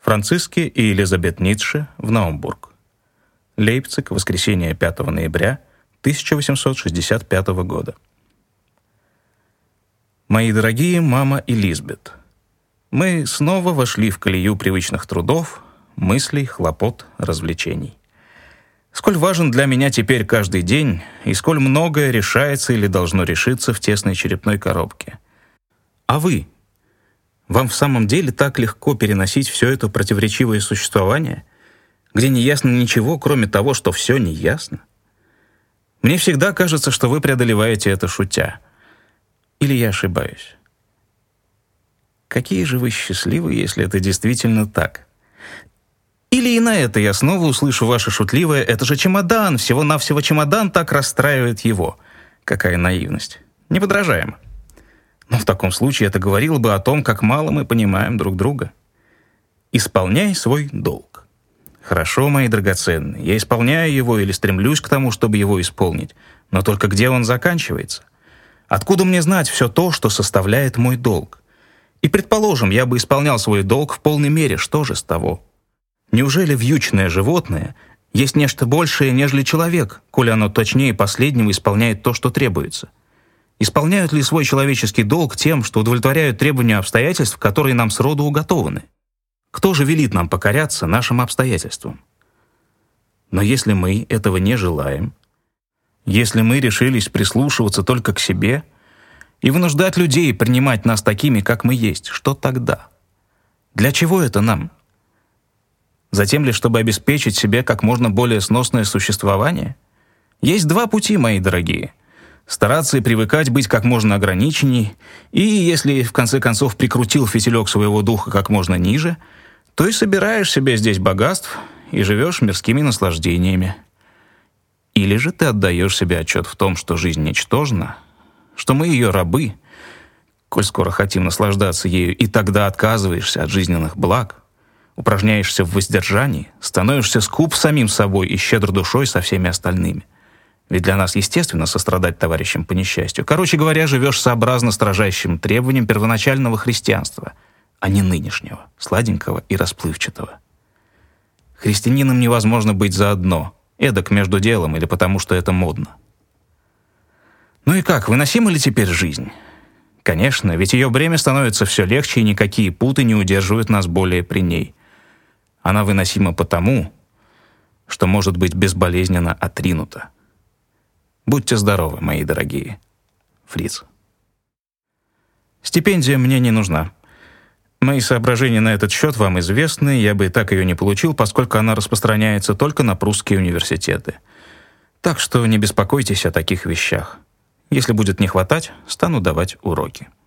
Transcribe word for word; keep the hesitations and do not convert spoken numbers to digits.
Франциске и Элизабет Ницше в Наумбург. Лейпциг, воскресенье пятого ноября тысяча восемьсот шестьдесят пятого года. Мои дорогие мама и Лизбет, мы снова вошли в колею привычных трудов, мыслей, хлопот, развлечений. Сколь важен для меня теперь каждый день, и сколь многое решается или должно решиться в тесной черепной коробке. А вы? Вам в самом деле так легко переносить все это противоречивое существование, где не ясно ничего, кроме того, что все не ясно? Мне всегда кажется, что вы преодолеваете это шутя. Или я ошибаюсь? Какие же вы счастливы, если это действительно так? Или и на это я снова услышу ваше шутливое «это же чемодан, всего-навсего чемодан так расстраивает его». Какая наивность. Неподражаемо. Но в таком случае это говорило бы о том, как мало мы понимаем друг друга. Исполняй свой долг. Хорошо, мои драгоценные, я исполняю его или стремлюсь к тому, чтобы его исполнить, но только где он заканчивается? Откуда мне знать все то, что составляет мой долг? И, предположим, я бы исполнял свой долг в полной мере, что же с того? Неужели вьючное животное есть нечто большее, нежели человек, коли оно точнее последнего исполняет то, что требуется? Исполняют ли свой человеческий долг тем, что удовлетворяют требованию обстоятельств, которые нам сроду уготованы? Кто же велит нам покоряться нашим обстоятельствам? Но если мы этого не желаем, если мы решились прислушиваться только к себе и вынуждать людей принимать нас такими, как мы есть, что тогда? Для чего это нам? Затем ли, чтобы обеспечить себе как можно более сносное существование? Есть два пути, мои дорогие. Стараться и привыкать быть как можно ограниченней, и если в конце концов прикрутил фитилек своего духа как можно ниже, то и собираешь себе здесь богатств и живешь мирскими наслаждениями. Или же ты отдаешь себе отчет в том, что жизнь ничтожна, что мы ее рабы, коль скоро хотим наслаждаться ею, и тогда отказываешься от жизненных благ, упражняешься в воздержании, становишься скуп самим собой и щедр душой со всеми остальными. Ведь для нас естественно сострадать товарищам по несчастью. Короче говоря, живешь сообразно строжайшим требованиям первоначального христианства, а не нынешнего, сладенького и расплывчатого. Христианином невозможно быть заодно, эдак между делом или потому, что это модно. Ну и как, выносима ли теперь жизнь? Конечно, ведь ее бремя становится все легче, и никакие путы не удерживают нас более при ней. Она выносима потому, что может быть безболезненно отринута. Будьте здоровы, мои дорогие. Фриц. Стипендия мне не нужна. Мои соображения на этот счет вам известны, я бы и так ее не получил, поскольку она распространяется только на прусские университеты. Так что не беспокойтесь о таких вещах. Если будет не хватать, стану давать уроки.